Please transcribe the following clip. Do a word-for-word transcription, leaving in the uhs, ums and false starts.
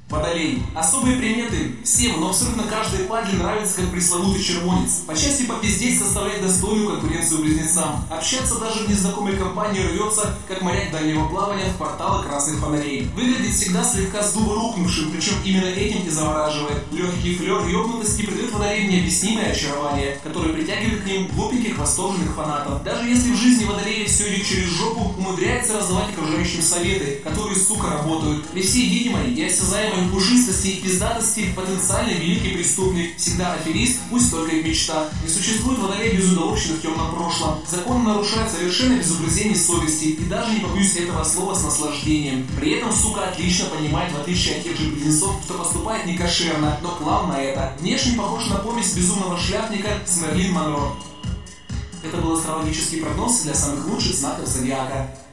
Водолей. Особые приметы. Всем, но абсолютно каждой падле нравится как пресловутый червонец. По части попиздеть составляет достойную конкуренцию близнецам. Общаться даже в незнакомой компании рвется, как моряк дальнего плавания в кварталы красных фонарей. Выглядит всегда слегка с дуба рухнувшим, причем именно этим и завораживает. Легкий флер ёбнутости придает водолеям необъяснимое очарование, которое притягивает к ним глупеньких восторженных фанатов. Даже если в жизни водолея все идет через жопу, умудряется раздавать окружающим советы, которые, сука, работают. При всей видимой и осязаемой пушистости и пиздатости потенциальный великий преступник, всегда аферист, пусть только и мечта. Не существует водолея без удовольствия в темном прошлом. Закон нарушает совершенно без угрызений совести, и даже не побоюсь этого слова, с наслаждением. При этом, сука, отлично понимает, в отличие от тех же близнецов, что поступает не кошерно, но плавно это. Внешне похож на помесь безумного шляпника с Мерлин Монро. Это был астрологический прогноз для самых лучших знаков зодиака.